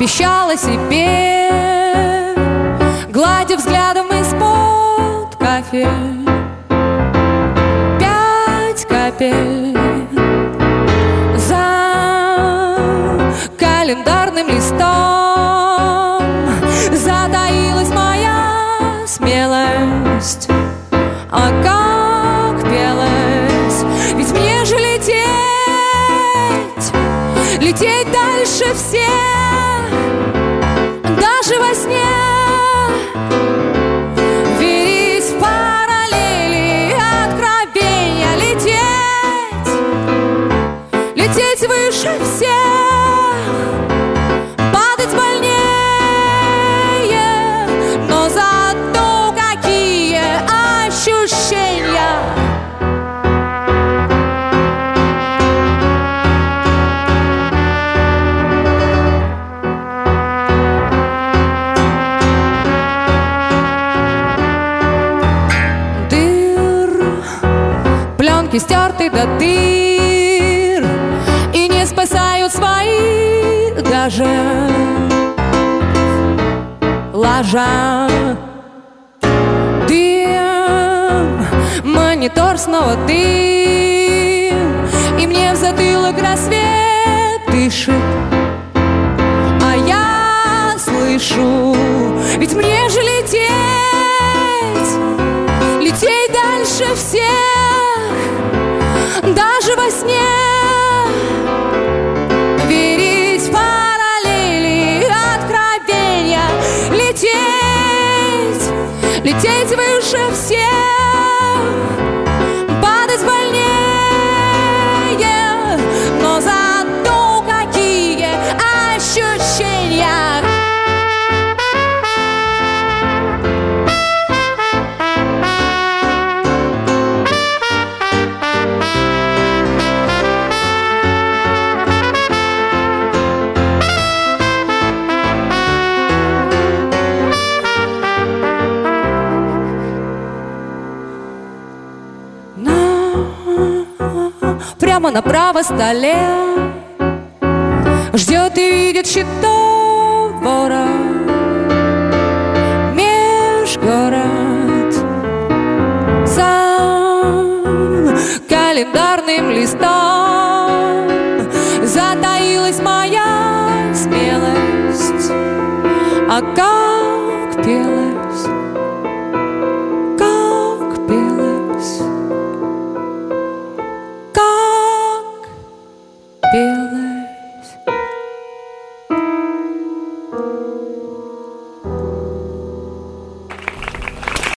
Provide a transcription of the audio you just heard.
обещала себе, гладя взглядом из-под кафель, 5 капель за календарным листом затаилась моя смелость. А как пелась, ведь мне же лететь дальше всех, даже во сне. Верить в параллели, откровения, лететь выше всех, падать больнее, но зато какие ощущения. Пленки стерты до дыр и не спасают свои даже ложа. Дым, монитор снова дым, и мне в затылок рассвет дышит. А я слышу, ведь мне же лететь дальше всех, даже во сне. Верить в параллели, откровения, лететь выше всех, падать больнее, но зато какие ощущения. Прямо направо столе ждет и видит щитов вора. Межгород за календарным листом затаилась моя смелость. А как пелась